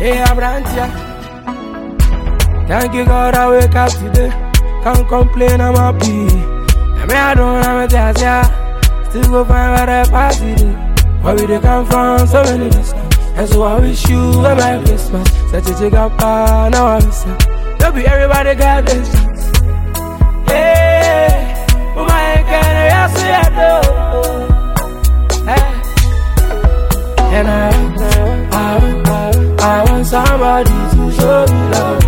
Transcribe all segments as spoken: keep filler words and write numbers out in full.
Hey, Abrantia. Thank you, God, I wake up today. Can't complain, I'm happy. I mean, I don't have a chance, yeah. Still go find where the party day. Where we they come from, so many distance. And so I wish you a Merry Christmas. Such a take up, now I miss it. Don't be everybody got this chance. Yeah, but my kind of yes, I do. And I, I, I, I want somebody to show me love.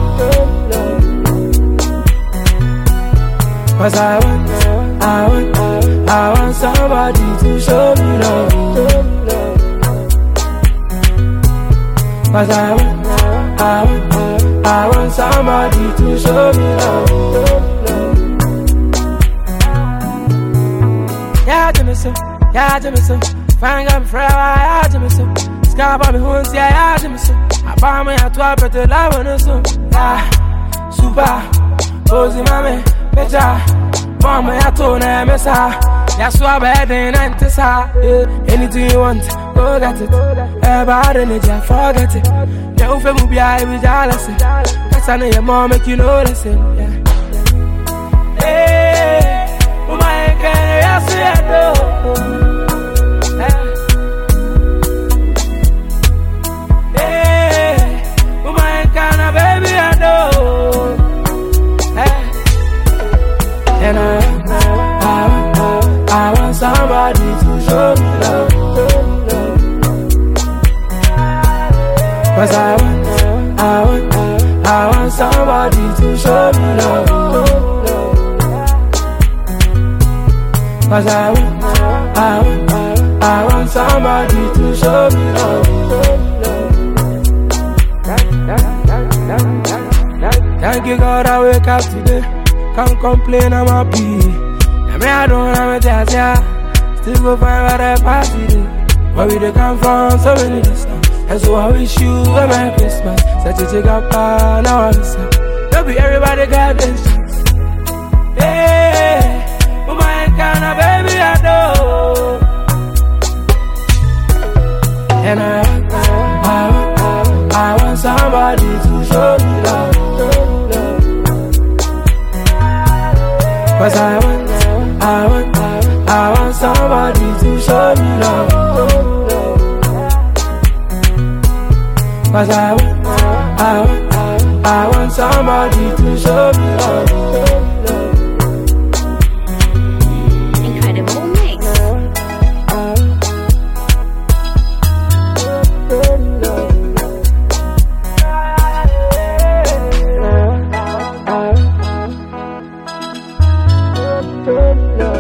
Cause I want, I want, I want somebody to show me love. Cause I want, I want, I want somebody to show me love. Yeah, Jimmy, so, yeah, Jimmy, so. Fine, got me forever, yeah, Jimmy, so. Scarpa me won't see, yeah, Jimmy, so. I buy me a twelve, but the love on the so. Yeah, super, posy, mommy. Better, mama, I told her, Miss her. That's why bad and antis her. Anything you want, go get it. Everybody in it, forget it. Your family will be I with jealousy. That's I know your mom make you know listen. Hey, oh my God, I see it though. Hey, oh my God, baby, I know. And I, I, I, I want somebody to show me love. Cause I want, I want, I want somebody to show me love. Cause I want, I want, I want somebody to show me love. Thank you, God, I wake up today. Can't complain, I'm happy. I mean, I don't have a chance, yeah. Still go find where the party day. Where we they come from, so many distance. And so I wish you a Merry Christmas. Such a take up, now I miss it. Don't be everybody got this chance. Yeah, but my kind of baby, I know. And I, I, I, I want somebody to show me love. Cause I want, I want, I want somebody to show me love. Cause I want, I want, I want somebody to show me love. Incredible mix. Love.